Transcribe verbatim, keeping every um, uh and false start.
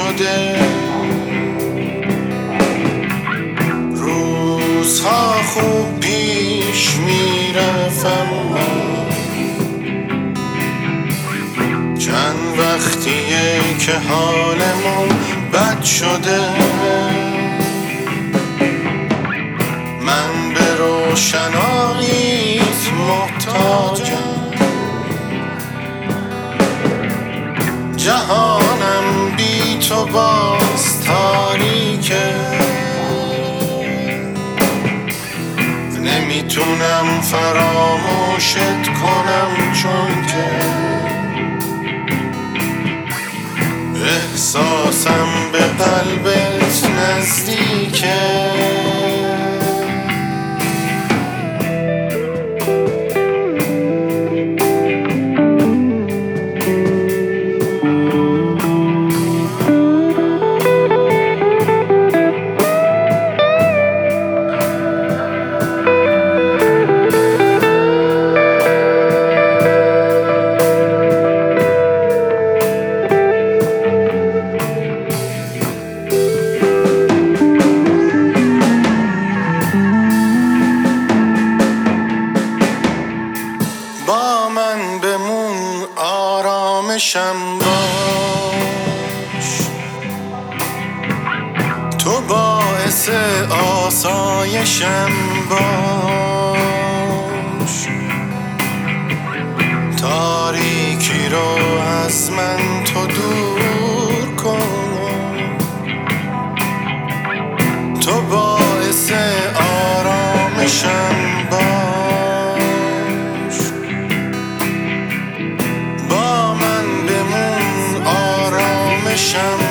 شده، روزها خوب پیش میرفم، چند وقتیه که حالمون بد شده. من به روشناییت محتاجم، جهانم بی تو باز تاریکه، نمیتونم فراموشت کنم چون که احساسم به قلبت نزدیکه. با من بمون آرامشم باش، تو باعث آسایشم باش، تاریکی رو از من تو دور کن، تو باعث آرامشم باش، با من بمون آرامشم